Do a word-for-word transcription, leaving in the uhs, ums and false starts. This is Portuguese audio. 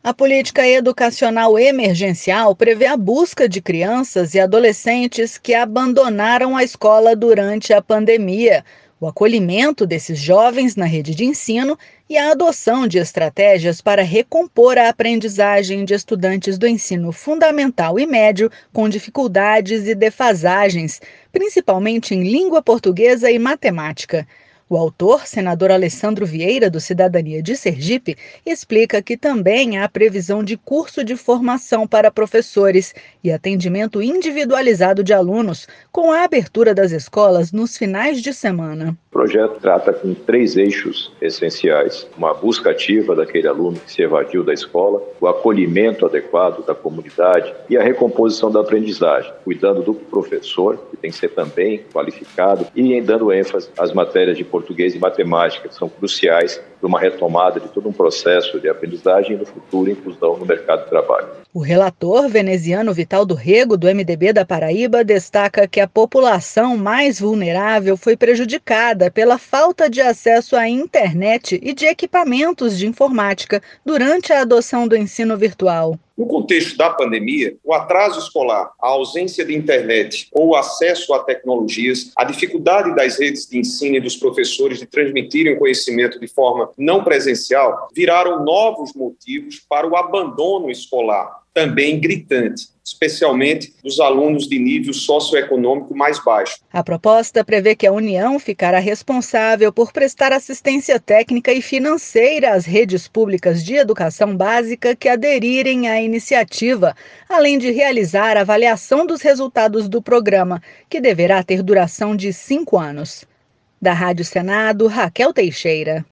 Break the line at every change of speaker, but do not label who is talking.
A política educacional emergencial prevê a busca de crianças e adolescentes que abandonaram a escola durante a pandemia, o acolhimento desses jovens na rede de ensino e a adoção de estratégias para recompor a aprendizagem de estudantes do ensino fundamental e médio com dificuldades e defasagens, principalmente em língua portuguesa e matemática. O autor, senador Alessandro Vieira, do Cidadania de Sergipe, explica que também há previsão de curso de formação para professores e atendimento individualizado de alunos, com a abertura das escolas nos finais de semana.
O projeto trata com três eixos essenciais: uma busca ativa daquele aluno que se evadiu da escola, o acolhimento adequado da comunidade e a recomposição da aprendizagem, cuidando do professor, que tem que ser também qualificado, e dando ênfase às matérias de português e matemática, que são cruciais para uma retomada de todo um processo de aprendizagem e no futuro inclusão no mercado de trabalho.
O relator veneziano Vital do Rego, do M D B da Paraíba, destaca que a população mais vulnerável foi prejudicada pela falta de acesso à internet e de equipamentos de informática durante a adoção do ensino virtual.
No contexto da pandemia, o atraso escolar, a ausência de internet ou o acesso a tecnologias, a dificuldade das redes de ensino e dos professores de transmitirem o conhecimento de forma não presencial, viraram novos motivos para o abandono escolar, também gritante, especialmente dos alunos de nível socioeconômico mais baixo.
A proposta prevê que a União ficará responsável por prestar assistência técnica e financeira às redes públicas de educação básica que aderirem à iniciativa, além de realizar a avaliação dos resultados do programa, que deverá ter duração de cinco anos. Da Rádio Senado, Raquel Teixeira.